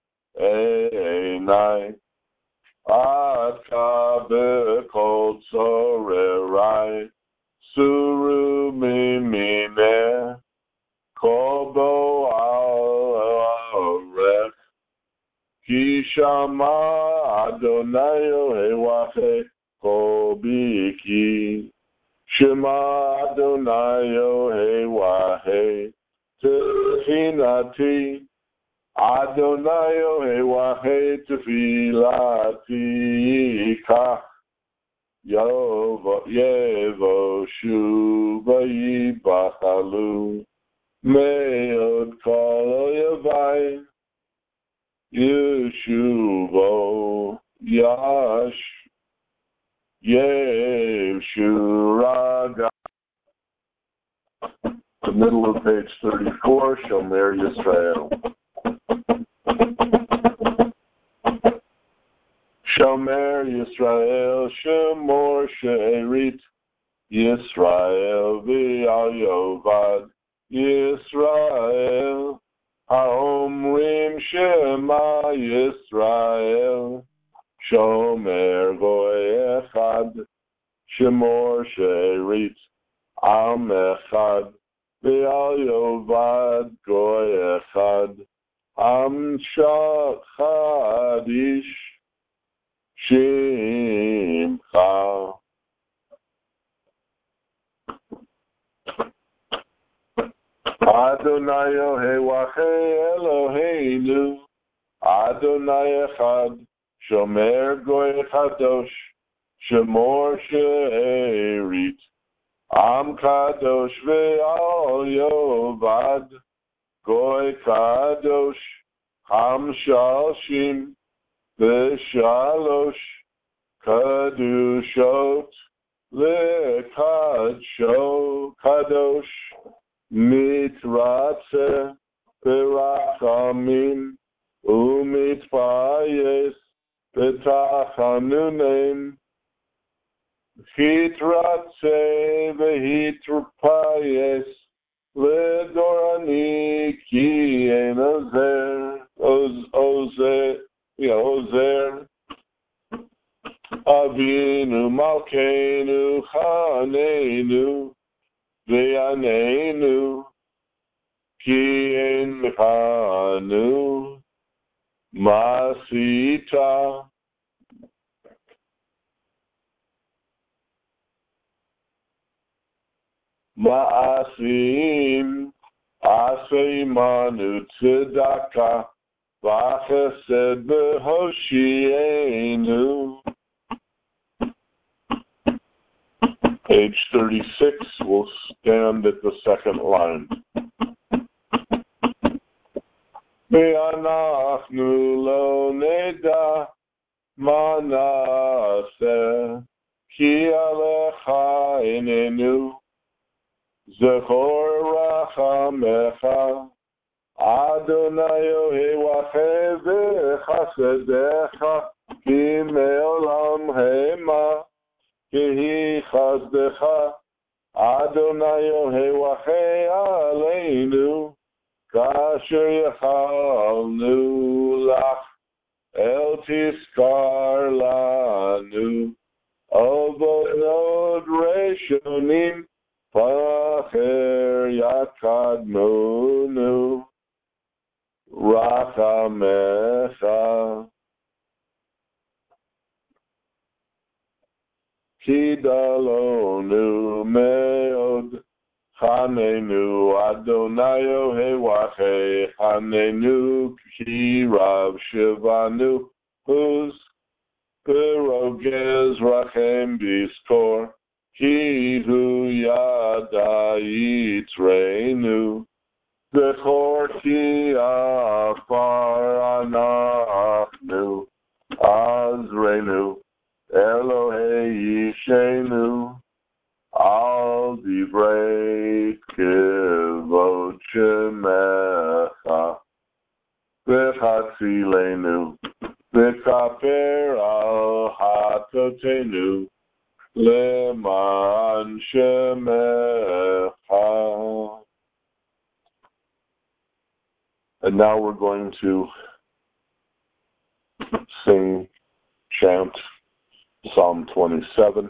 einai, Atka b'kol tzorerai, Suru mimine, Kobo al-orech, Ki shama Adonai Yohei Wahei, Kobiki, Shema Adonai Yohei Wahei, Tefilati, Adonai Yohei Wahei, Tefilati, Kach, Yovo, Yevo, Shuva, Yibachalu, Meod Kol Yavai, Yeshuvo, Yash, Yeshuraga. The middle of page thirty-four, Shomer Yisrael. Shomer Yisrael, Shemor She'erit, Yisrael v'al Yovad, Yisrael, Haomrim Shema Yisrael, Shomer Goy Echad, Shemor She'erit, Am Echad, V'al Yovad Goy Echad, Am Chadish, Shimcha. Adonai Yohei Wahei Eloheinu, Adonai Echad, Shomer Goy Kadosh, Shemor She'erit, Am Kadosh Ve'al Yovad, Goy Kadosh, Ham Shalshim, Ve'shalosh, Kadushot, Le'kadsho, Kadosh, מתרצה ברחמים ומתפייס בתחנונים, התרצה והתפייס לדור אני כי אין עוזר, עוזר, עוזר. אבינו מלכנו חננו ועננו כי אין לנו מה עשית. מעשים עשימנו צדקה וחסד בהושיענו. Page thirty-six, we'll stand at the second line. ואנחנו לא נדע מה נעשה, כי עליך עינינו, זכור רחמך, אדוני אלוהיך וחסדיך, כי מעולם המה. כי חסדך, אדוני אלוהיך עלינו, כאשר יכלנו לך, אל תזכר לנו, עוונות ראשונים, פחר יקדמנו, רחמך. כי דלונו מאוד, חננו אדוני אלוהיך, חננו כי רב שבענו, עוז ברוגז רחם בזכור, כי הוא ידע יתרנו, זכור כי עפר אנחנו, עזרנו. אלוהי ישנו על דברי כבוד שמך, וחצילנו וכפר על חטאותינו למען שמך. And now we're going to sing, chant Psalm twenty-seven.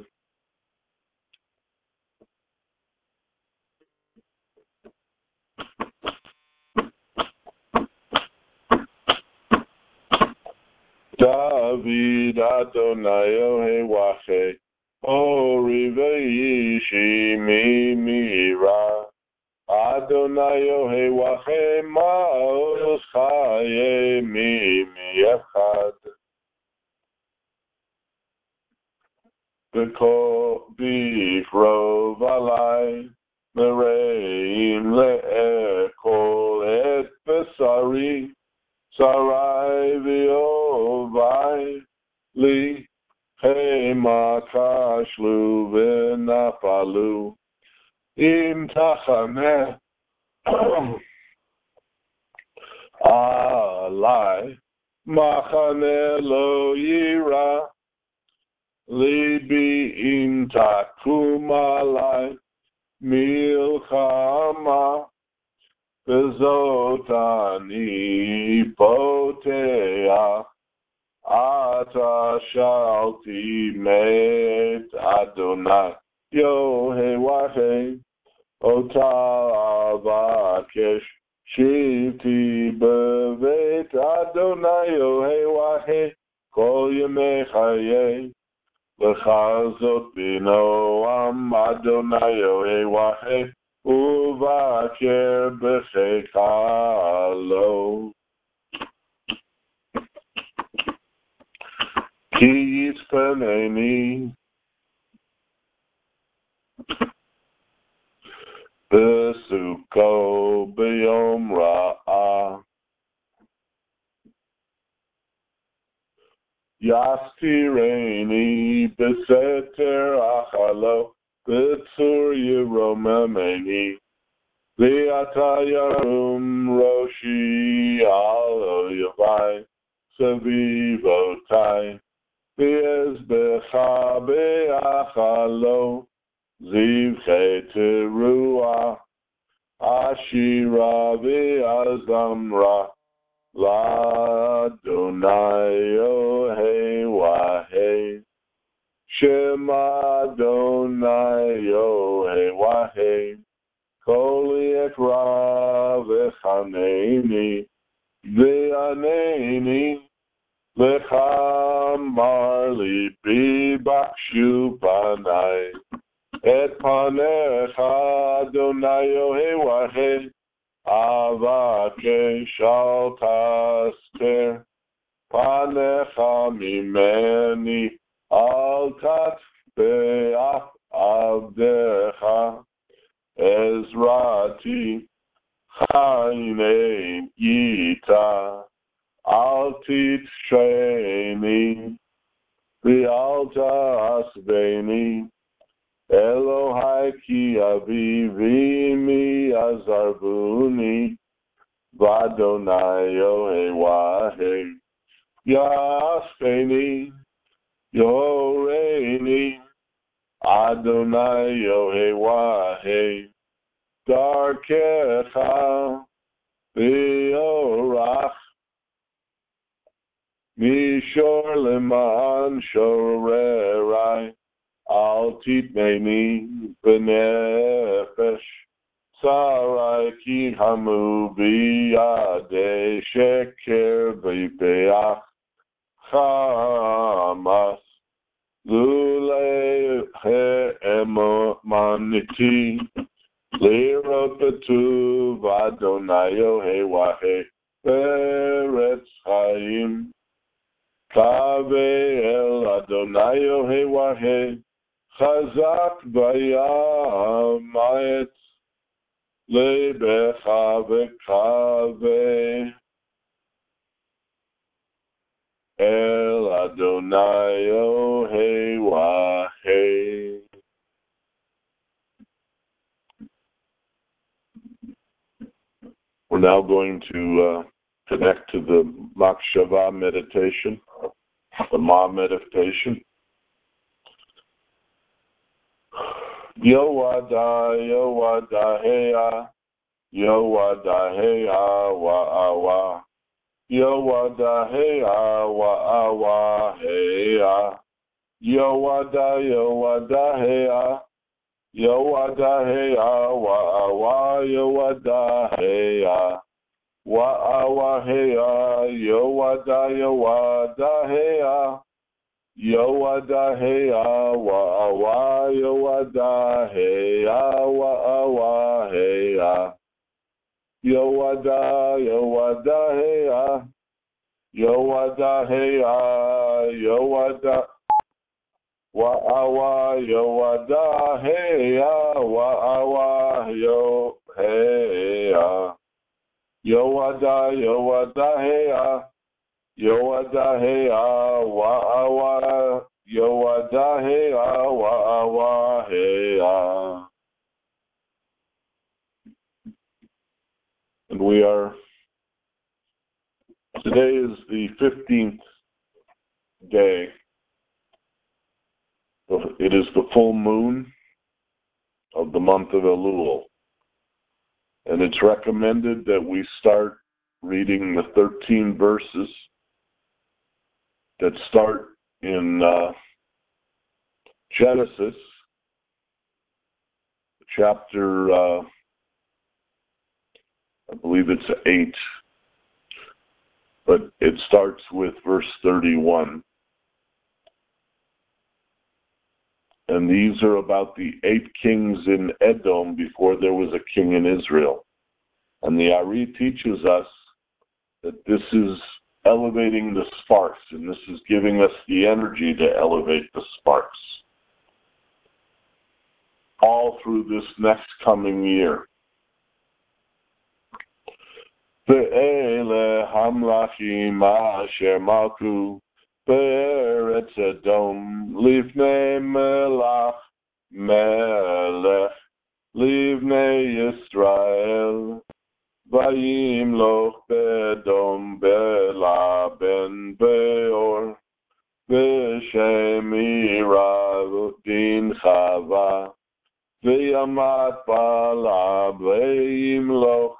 David Adonai Elohei Ori veishi mimira Adonai Elohei Ma'os chaye mimi echad B'krov alai mereim le'ekol et besari sarai v'ovai li hema kashlu v'nafalu im tachaneh alai machaneh lo yira Libi im takum alai milchama bezot ani poteach ata shalti met Adonai Yohei ota avakesh shivti bevet Adonai Yohei kol yemei chayei L'chazot b'noam Adonai Yohei uvaker b'chekalo. Ki yitzpeneni b'suko b'yom ra'ah Yastireni beseter achalo betzur yeromemeni li Atayarum Roshi Al Yavai Savivotai Viz Becha Beachalo Ziv Cheterua Ashira Ve'azamra La Donayo He Wahe Shema Donayo He Wahe Koli Ekra V'chaneni V'aneni L'chamar Libi Bakshu Panai Et Panecha Donayo He Wahe Avake Shaltaster Panecha Mimeni Altat Be'ach Avdecha Ezrati Chaine Yita Altit Sheni V'alta Asbeni Elohai Ki Avivi Mi Azarbuni Vadonayo Ewahe Yaspeni Yoreini Adonai Yohewahe Darkecha V'yorach Mishor Leman Shorerai Al Titmeni B'nefesh Sarai Ki Hamu B'yadei Sheker V'peach Chamas Lule He'emaniti Lirot Betuv Adonai Yohewahe Beretz Chaim Kave El Adonai Yohewahe Chazak Bayam Ma'et Lebecha V'kave El Adonai Yohewahe. We're now going to uh, connect to the Makshava meditation, the Ma meditation. Yowada, Yowada, Heya, Yowada, Heya, Wa'awa. Yowada, Heya, Wa'awa, Heya. Yowada, Yowada, Heya. Yowada, Heya, Wa'awa, Yowada, Heya. Wa'awa, Heya, Yowada, Yowada, Heya. Yowada, Heya, Wa'awa, Yowada, Heya, Wa'awa, Heya. Yowada, Yowada, Heya. Yowada, Heya, Yowada. Wa'awa, Yowada, Heya, Wa'awa, Yo, Heya. Yowada, Yowada, Heya. Yowada, Heya, Wa'awa, Yowada, Heya, Wa'awa, Heya. And we are, today is the fifteenth day. It is the full moon of the month of Elul. And it's recommended that we start reading the thirteen verses that start in uh, Genesis, chapter, uh, I believe it's eight, but it starts with verse thirty-one. And these are about the eight kings in Edom before there was a king in Israel. And the Ari teaches us that this is elevating the sparks, and this is giving us the energy to elevate the sparks all through this next coming year. Ve'ele hamlachim asher malku be'eretz Edom livnei melach melech Livnei Yisrael, Vayimloch Bedom Bela Ben Beor, B'Shem Irav Din Chava, V'yamat Bala V'yimloch,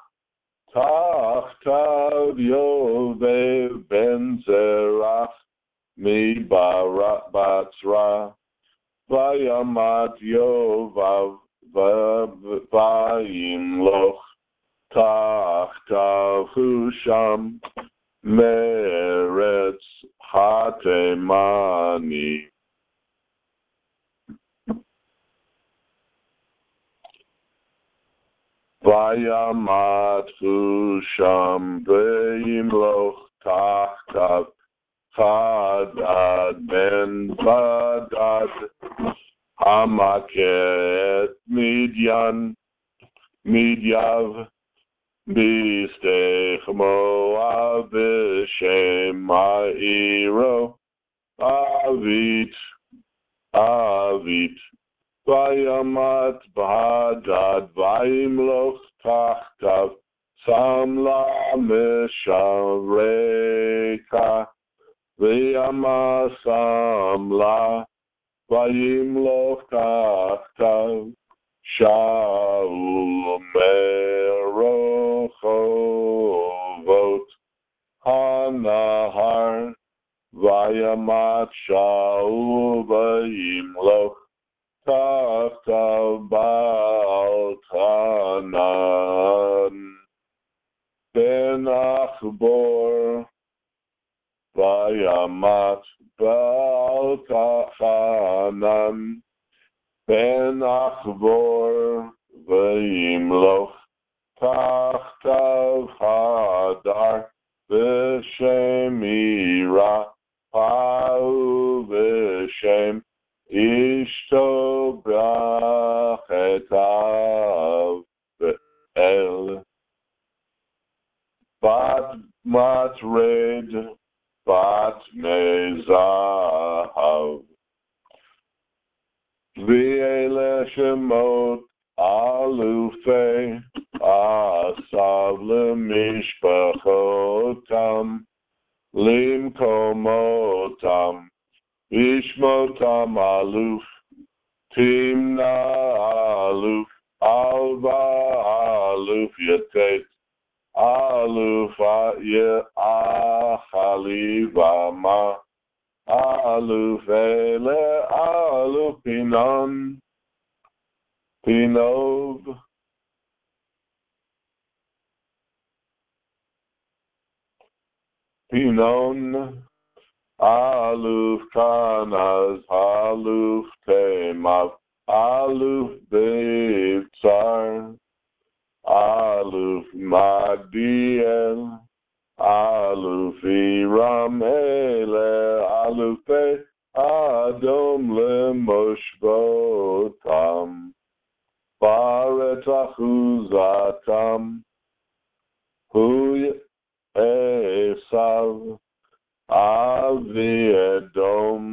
Tachtav Yovev Ben Zerach, Mi Batzra, Vayamat Yovav Vayimloch, Tachtav Husham, Meretz Hatemani. Vayamat Husham Vayimloch, Tachtav Hadad Ben Badad, Hamaket Midyan, Midyav, Bistech Moab, B'Shem Ma'iro, Avit, Avit, Vayamat Badad, Vayimloch Tachtav, Samla Meshavreka, V'yama Samla, Vayimloch Tachtav, Shaul Merochovot, Hanahar, Vayamat Shaul Vayimloch, Tachtav Baal Hanan, Ben Achbor, Vayamat Baal Hanan, Ben Achbor, Vayimloch, Tachtav Hadar, B'Shem Ira, Pau B'Shem Ishto Brachetav Be'el, Bat Matred, Bat Mezahav, V'ele Shemot Alufei Asav Lemishpachotam Limkomotam Ishmotam Aluf Timna Aluf Alva Aluf Yatet Aluf Ye Achalivama Aluf Ele Aluf Pinon Pinov Pinon Aluf Kanaz Aluf Temav Aluf Bivtzar Aluf Magdiel Aluf Iram Ele Aluf Adom Lemoshbotam Baret Achuzatam Hu Esav Avi Edom.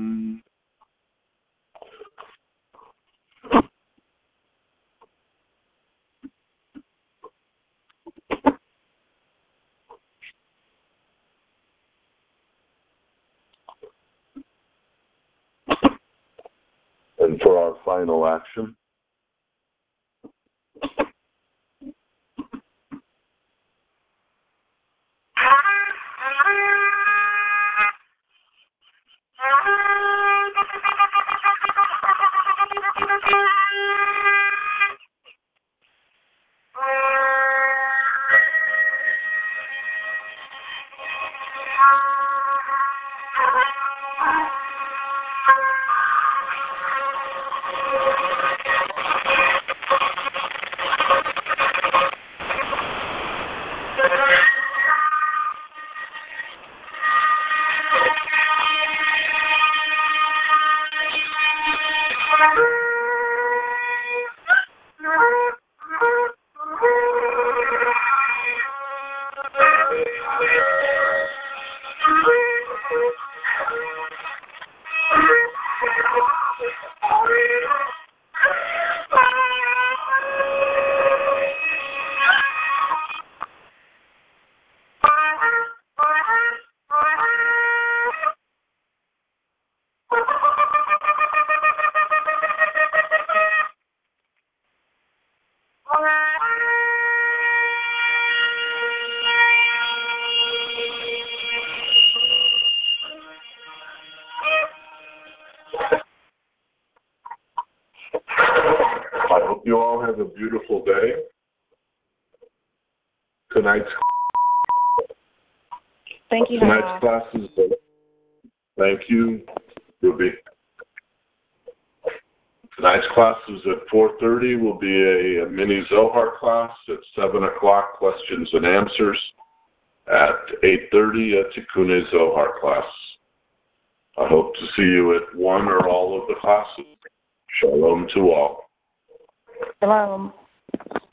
And for our final action, I hope you all have a beautiful day. Tonight's Thank you. tonight's Hannah. class is. Thank you, Ruby. Tonight's class is at four thirty. Will be a, a mini Zohar class at seven o'clock. Questions and answers at eight thirty. A Tikkun Zohar class. I hope to see you at one or all of the classes. Shalom to all. Shalom.